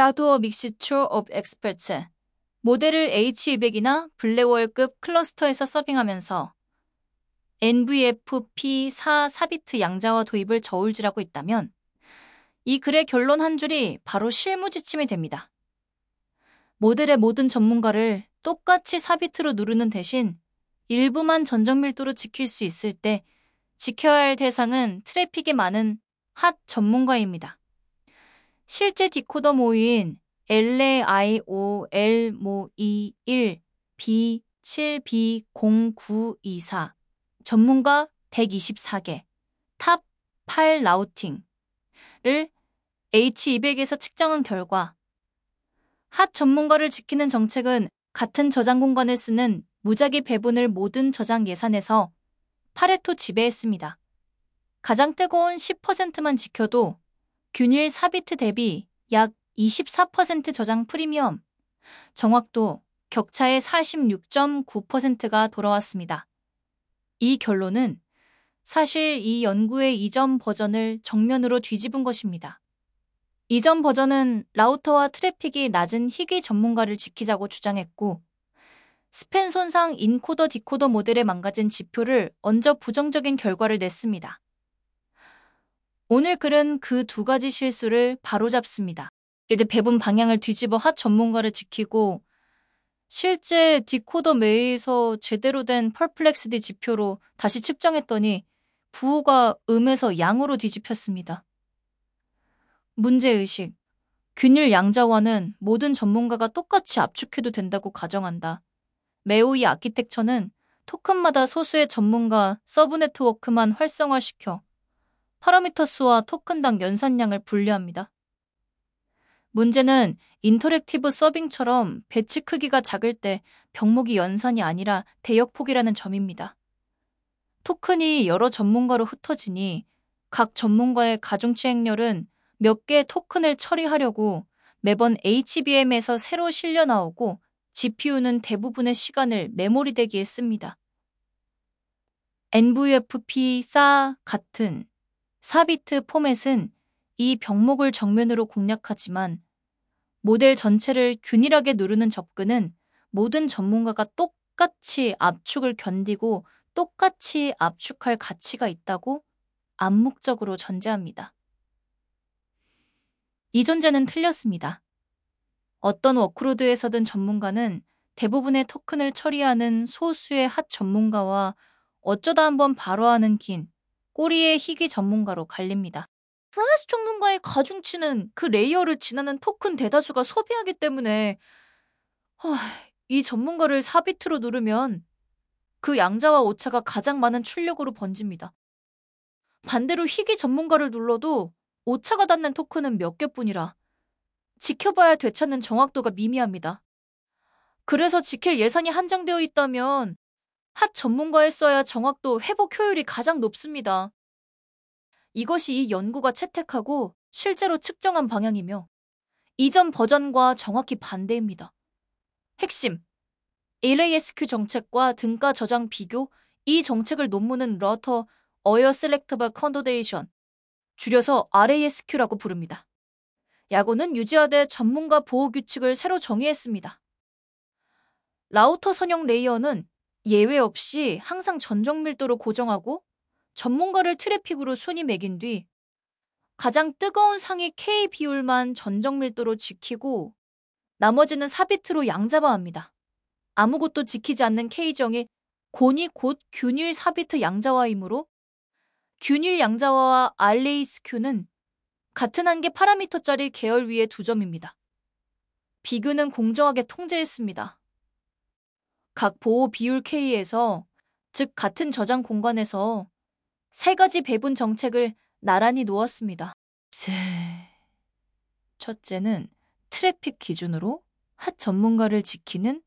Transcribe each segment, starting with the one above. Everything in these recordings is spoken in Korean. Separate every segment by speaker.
Speaker 1: Hardware Mixture of Experts. 모델을 H200이나 블랙월급 클러스터에서 서빙하면서 NVFP4 4비트 양자화 도입을 저울질하고 있다면 이 글의 결론 한 줄이 바로 실무 지침이 됩니다. 모델의 모든 전문가를 똑같이 4비트로 누르는 대신 일부만 전정 밀도로 지킬 수 있을 때 지켜야 할 대상은 트래픽이 많은 핫 전문가입니다. 실제 디코더 모의인 LAIOL 모의 1B7B0924 전문가 124개 탑 8 라우팅을 H200에서 측정한 결과 핫 전문가를 지키는 정책은 같은 저장 공간을 쓰는 무작위 배분을 모든 저장 예산에서 파레토 지배했습니다. 가장 뜨거운 10%만 지켜도 균일 4비트 대비 약 24% 저장 프리미엄, 정확도 격차의 46.9%가 돌아왔습니다. 이 결론은 사실 이 연구의 이전 버전을 정면으로 뒤집은 것입니다. 이전 버전은 라우터와 트래픽이 낮은 희귀 전문가를 지키자고 주장했고 스팬 손상 인코더 디코더 모델에 망가진 지표를 얹어 부정적인 결과를 냈습니다. 오늘 글은 그 두 가지 실수를 바로잡습니다. 이제 배분 방향을 뒤집어 핫 전문가를 지키고 실제 디코더 메이에서 제대로 된 퍼플렉스디 지표로 다시 측정했더니 부호가 음에서 양으로 뒤집혔습니다. 문제의식. 균일 양자화는 모든 전문가가 똑같이 압축해도 된다고 가정한다. 메오이 아키텍처는 토큰마다 소수의 전문가 서브 네트워크만 활성화시켜 파라미터 수와 토큰당 연산량을 분류합니다. 문제는 인터랙티브 서빙처럼 배치 크기가 작을 때 병목이 연산이 아니라 대역폭이라는 점입니다. 토큰이 여러 전문가로 흩어지니 각 전문가의 가중치 행렬은 몇 개의 토큰을 처리하려고 매번 HBM에서 새로 실려 나오고 GPU는 대부분의 시간을 메모리 대기에 씁니다. NVFP4 같은 4비트 포맷은 이 병목을 정면으로 공략하지만 모델 전체를 균일하게 누르는 접근은 모든 전문가가 똑같이 압축을 견디고 똑같이 압축할 가치가 있다고 암묵적으로 전제합니다. 이 전제는 틀렸습니다. 어떤 워크로드에서든 전문가는 대부분의 토큰을 처리하는 소수의 핫 전문가와 어쩌다 한번 발화하는 긴 꼬리의 희귀 전문가로 갈립니다. 플라스 전문가의 가중치는 그 레이어를 지나는 토큰 대다수가 소비하기 때문에 이 전문가를 4비트로 누르면 그 양자와 오차가 가장 많은 출력으로 번집니다. 반대로 희귀 전문가를 눌러도 오차가 닿는 토큰은 몇 개뿐이라 지켜봐야 되찾는 정확도가 미미합니다. 그래서 지킬 예산이 한정되어 있다면 핫 전문가에 써야 정확도 회복 효율이 가장 높습니다. 이것이 이 연구가 채택하고 실제로 측정한 방향이며 이전 버전과 정확히 반대입니다. 핵심, LASQ 정책과 등가 저장 비교, 이 정책을 논문은 러터 어여 셀렉터블 컨더데이션, 줄여서 RASQ라고 부릅니다. 약오는 유지하되 전문가 보호 규칙을 새로 정의했습니다. 라우터 선형 레이어는 예외 없이 항상 전정 밀도로 고정하고 전문가를 트래픽으로 순위 매긴 뒤 가장 뜨거운 상위 K 비율만 전정 밀도로 지키고 나머지는 4비트로 양자화합니다. 아무것도 지키지 않는 K정이 곤이 곧 균일 4비트 양자화이므로 균일 양자화와 RASQ는 같은 한계 파라미터짜리 계열 위에 두 점입니다. 비교는 공정하게 통제했습니다. 각 보호 비율 K에서, 즉 같은 저장 공간에서 세 가지 배분 정책을 나란히 놓았습니다. 첫째는 트래픽 기준으로 핫 전문가를 지키는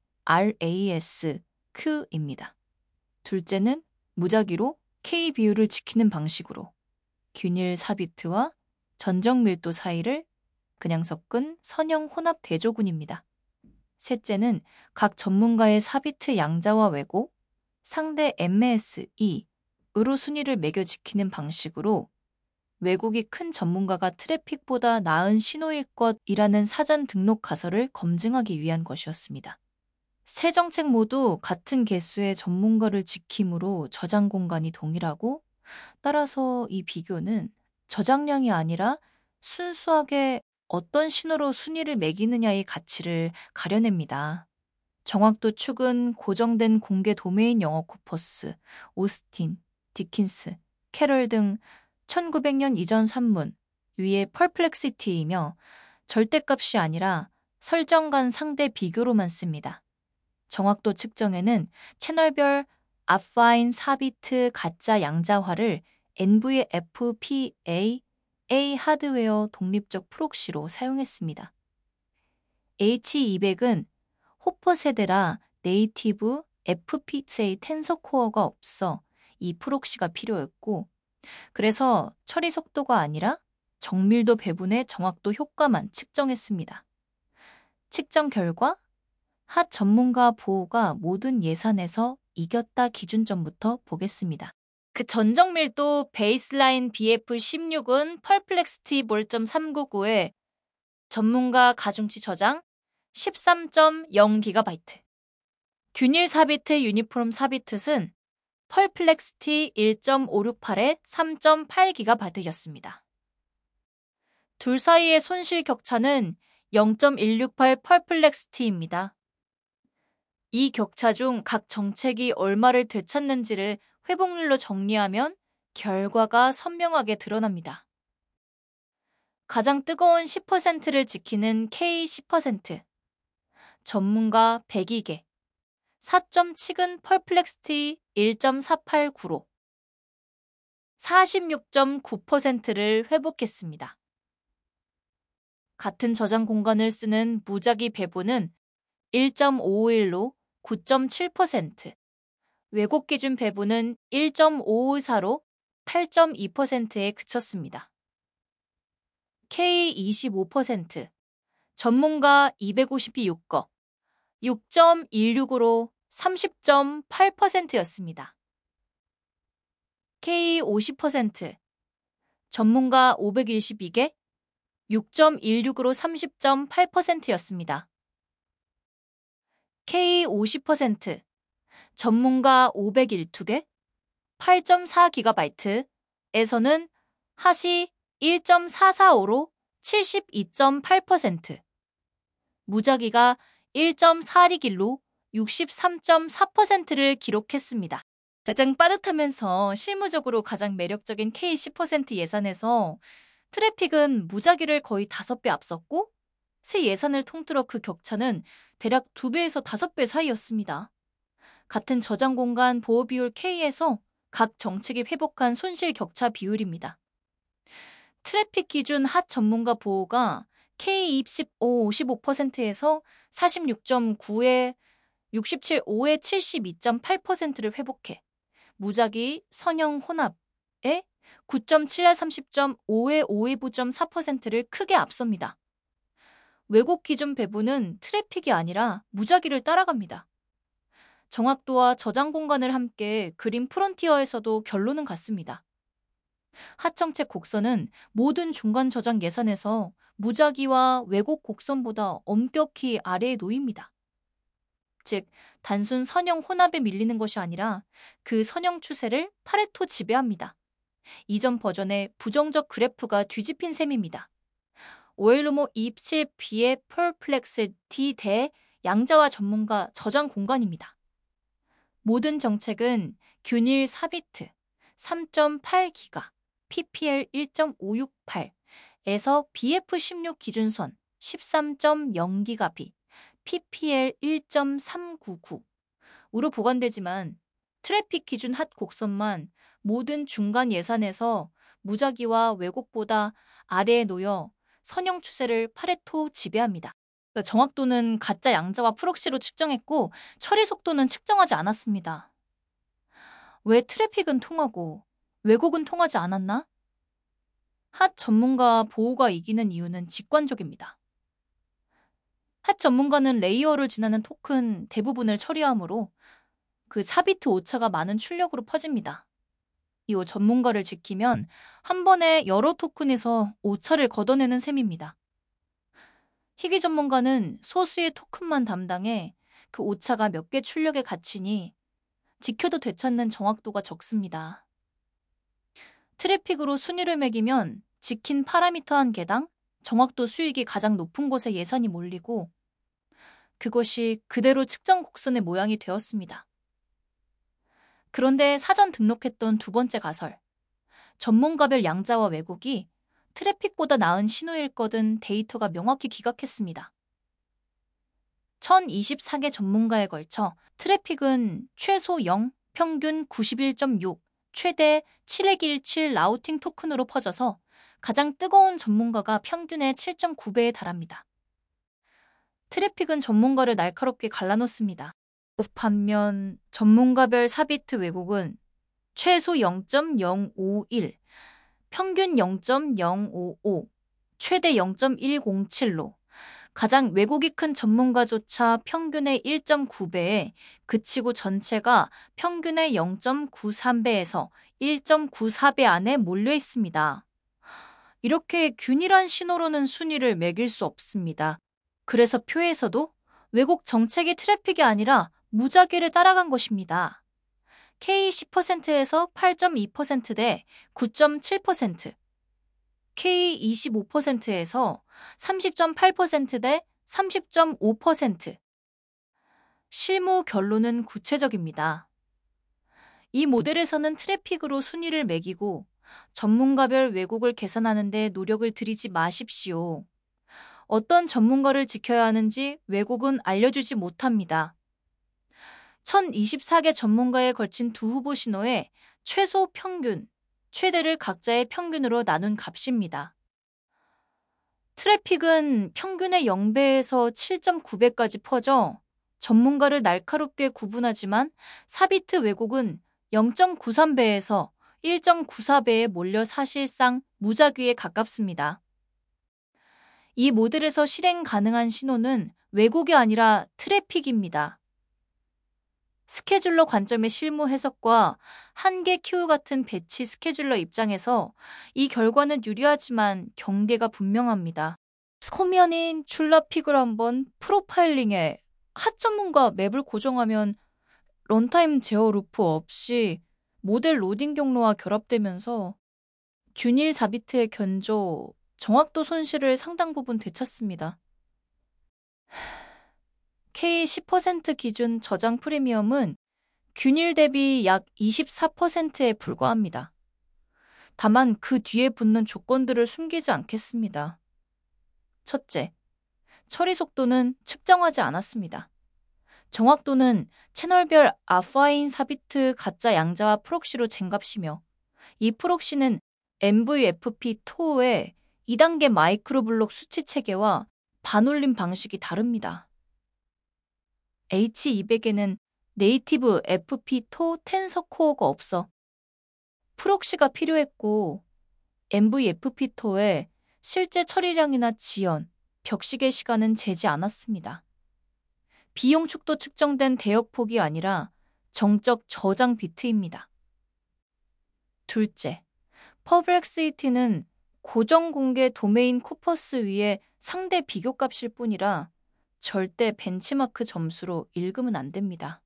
Speaker 1: RASQ입니다. 둘째는 무작위로 K 비율을 지키는 방식으로 균일 4비트와 전정 밀도 사이를 그냥 섞은 선형 혼합 대조군입니다. 셋째는 각 전문가의 4비트 양자화 왜곡, 상대 MSE으로 순위를 매겨 지키는 방식으로 외국이 큰 전문가가 트래픽보다 나은 신호일 것이라는 사전 등록 가설을 검증하기 위한 것이었습니다. 세 정책 모두 같은 개수의 전문가를 지킴으로 저장 공간이 동일하고, 따라서 이 비교는 저장량이 아니라 순수하게 어떤 신호로 순위를 매기느냐의 가치를 가려냅니다. 정확도 축은 고정된 공개 도메인 영어 코퍼스, 오스틴, 디킨스, 캐럴 등 1900년 이전 산문 위의 펄플렉시티이며, 절대값이 아니라 설정 간 상대 비교로만 씁니다. 정확도 측정에는 채널별 앞파인 4비트 가짜 양자화를 NVFPA A 하드웨어 독립적 프록시로 사용했습니다. H200은 호퍼 세대라 네이티브 FPGA 텐서 코어가 없어 이 프록시가 필요했고, 그래서 처리 속도가 아니라 정밀도 배분의 정확도 효과만 측정했습니다. 측정 결과 핫 전문가 보호가 모든 예산에서 이겼다 기준점부터 보겠습니다. 그 전정 밀도 베이스라인 BF16은 펄플렉스티 몰점399에 전문가 가중치 저장 13.0GB, 균일 4비트 유니폼 4비트는 펄플렉스티 1.568에 3.8GB였습니다. 둘 사이의 손실 격차는 0.168 펄플렉스티입니다. 이 격차 중 각 정책이 얼마를 되찾는지를 회복률로 정리하면 결과가 선명하게 드러납니다. 가장 뜨거운 10%를 지키는 K10%, 전문가 102개, 4.7은 펄플렉스티 1.489로 46.9%를 회복했습니다. 같은 저장 공간을 쓰는 무작위 배분은 1.551로 9.7%, 왜곡 기준 배분은 1.554로 8.2%에 그쳤습니다. K25%, 전문가 256거, 6.165로 30.8%였습니다. K50%, 전문가 512개, 6.16으로 30.8%였습니다. K50%, 전문가 501개, 8.4GB에서는 핫이 1.445로 72.8%, 무작위가 1.421로 63.4%를 기록했습니다. 가장 빠듯하면서 실무적으로 가장 매력적인 K10% 예산에서 트래픽은 무작위를 거의 5배 앞섰고, 새 예산을 통틀어 그 격차는 대략 2배에서 5배 사이였습니다. 같은 저장 공간 보호 비율 K에서 각 정책이 회복한 손실 격차 비율입니다. 트래픽 기준 핫 전문가 보호가 K25 55%에서 46.9에 67.5에 72.8%를 회복해 무작위 선형 혼합에 9.7에 30.5에 529.4%를 크게 앞섭니다. 왜곡 기준 배분은 트래픽이 아니라 무작위를 따라갑니다. 정확도와 저장 공간을 함께 그린 프론티어에서도 결론은 같습니다. 핫정책 곡선은 모든 중간 저장 예산에서 무작위와 왜곡 곡선보다 엄격히 아래에 놓입니다. 즉, 단순 선형 혼합에 밀리는 것이 아니라 그 선형 추세를 파레토 지배합니다. 이전 버전의 부정적 그래프가 뒤집힌 셈입니다. 오일로모 27B의 펄플렉스 D 대 양자화 전문가 저장 공간입니다. 모든 정책은 균일 4비트, 3.8기가, PPL 1.568에서 BF16 기준선 13.0기가비, PPL 1.399으로 보관되지만, 트래픽 기준 핫 곡선만 모든 중간 예산에서 무작위와 왜곡보다 아래에 놓여 선형 추세를 파레토 지배합니다. 정확도는 가짜 양자와 프록시로 측정했고, 처리 속도는 측정하지 않았습니다. 왜 트래픽은 통하고 왜곡은 통하지 않았나? 핫 전문가 보호가 이기는 이유는 직관적입니다. 핫 전문가는 레이어를 지나는 토큰 대부분을 처리하므로 그 4비트 오차가 많은 출력으로 퍼집니다. 이 전문가를 지키면 한 번에 여러 토큰에서 오차를 걷어내는 셈입니다. 희귀 전문가는 소수의 토큰만 담당해 그 오차가 몇 개 출력에 갇히니 지켜도 되찾는 정확도가 적습니다. 트래픽으로 순위를 매기면 지킨 파라미터 한 개당 정확도 수익이 가장 높은 곳에 예산이 몰리고 그것이 그대로 측정 곡선의 모양이 되었습니다. 그런데 사전 등록했던 두 번째 가설, 전문가별 양자와 왜곡이 트래픽보다 나은 신호일 거든 데이터가 명확히 기각했습니다. 1024개 전문가에 걸쳐 트래픽은 최소 0, 평균 91.6, 최대 717 라우팅 토큰으로 퍼져서 가장 뜨거운 전문가가 평균의 7.9배에 달합니다. 트래픽은 전문가를 날카롭게 갈라놓습니다. 반면 전문가별 4비트 왜곡은 최소 0.051, 평균 0.055, 최대 0.107로 가장 왜곡이 큰 전문가조차 평균의 1.9배에 그치고 전체가 평균의 0.93배에서 1.94배 안에 몰려 있습니다. 이렇게 균일한 신호로는 순위를 매길 수 없습니다. 그래서 표에서도 왜곡 정책이 트래픽이 아니라 무작위를 따라간 것입니다. K 10%에서 8.2% 대 9.7%, K 25%에서 30.8% 대 30.5%. 실무 결론은 구체적입니다. 이 모델에서는 트래픽으로 순위를 매기고 전문가별 왜곡을 개선하는 데 노력을 들이지 마십시오. 어떤 전문가를 지켜야 하는지 왜곡은 알려주지 못합니다. 1024개 전문가에 걸친 두 후보 신호의 최소 평균, 최대를 각자의 평균으로 나눈 값입니다. 트래픽은 평균의 0배에서 7.9배까지 퍼져 전문가를 날카롭게 구분하지만 4비트 왜곡은 0.93배에서 1.94배에 몰려 사실상 무작위에 가깝습니다. 이 모델에서 실행 가능한 신호는 왜곡이 아니라 트래픽입니다. 스케줄러 관점의 실무 해석과 한계 큐 같은 배치 스케줄러 입장에서 이 결과는 유리하지만 경계가 분명합니다. 소면인 줄라픽을 한번 프로파일링에 핫 전문가 맵을 고정하면 런타임 제어 루프 없이 모델 로딩 경로와 결합되면서 균일 4비트의 견조, 정확도 손실을 상당 부분 되찾습니다. K 10% 기준 저장 프리미엄은 균일 대비 약 24%에 불과합니다. 다만 그 뒤에 붙는 조건들을 숨기지 않겠습니다. 첫째, 처리 속도는 측정하지 않았습니다. 정확도는 채널별 아파인 4비트 가짜 양자와 프록시로 잰값이며 이 프록시는 MVFP-2의 2단계 마이크로블록 수치 체계와 반올림 방식이 다릅니다. H200에는 네이티브 FP2 텐서 코어가 없어 프록시가 필요했고 MVFP2에 실제 처리량이나 지연, 벽시계 시간은 재지 않았습니다. 비용 축도 측정된 대역폭이 아니라 정적 저장 비트입니다. 둘째, 퍼블렉시티는 고정 공개 도메인 코퍼스 위에 상대 비교값일 뿐이라 절대 벤치마크 점수로 읽으면 안 됩니다.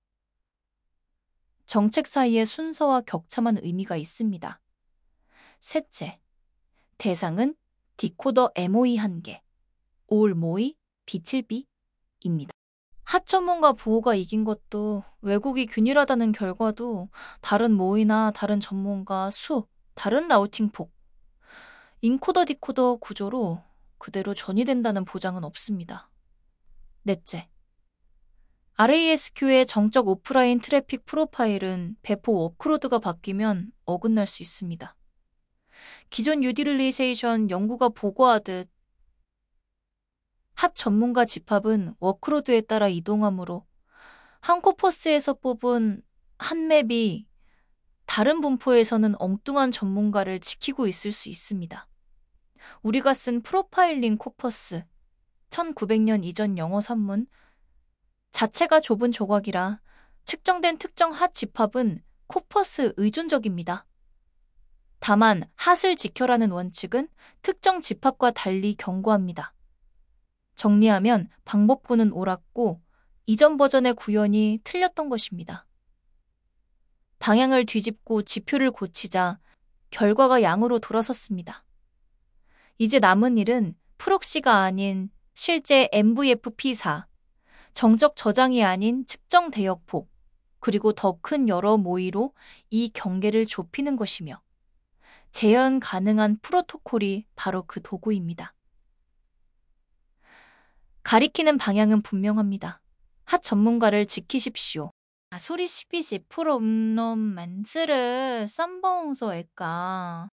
Speaker 1: 정책 사이의 순서와 격차만 의미가 있습니다. 셋째, 대상은 디코더 MOE 1개, 올 모의 B7B입니다. 핫 전문가 보호가 이긴 것도 왜곡이 균일하다는 결과도 다른 모의나 다른 전문가 수, 다른 라우팅 폭, 인코더 디코더 구조로 그대로 전이된다는 보장은 없습니다. 넷째, RASQ의 정적 오프라인 트래픽 프로파일은 배포 워크로드가 바뀌면 어긋날 수 있습니다. 기존 유틸리제이션 연구가 보고하듯 핫 전문가 집합은 워크로드에 따라 이동하므로 한 코퍼스에서 뽑은 한 맵이 다른 분포에서는 엉뚱한 전문가를 지키고 있을 수 있습니다. 우리가 쓴 프로파일링 코퍼스 1900년 이전 영어 산문 자체가 좁은 조각이라 측정된 특정 핫 집합은 코퍼스 의존적입니다. 다만 핫을 지켜라는 원칙은 특정 집합과 달리 견고합니다. 정리하면 방법부는 옳았고 이전 버전의 구현이 틀렸던 것입니다. 방향을 뒤집고 지표를 고치자 결과가 양으로 돌아섰습니다. 이제 남은 일은 프록시가 아닌 실제 MVFP4, 정적 저장이 아닌 측정 대역폭, 그리고 더 큰 여러 모의로 이 경계를 좁히는 것이며 재현 가능한 프로토콜이 바로 그 도구입니다. 가리키는 방향은 분명합니다. 핫 전문가를 지키십시오. 소리 12시 프로 놈 만스르 쌈봉소일까?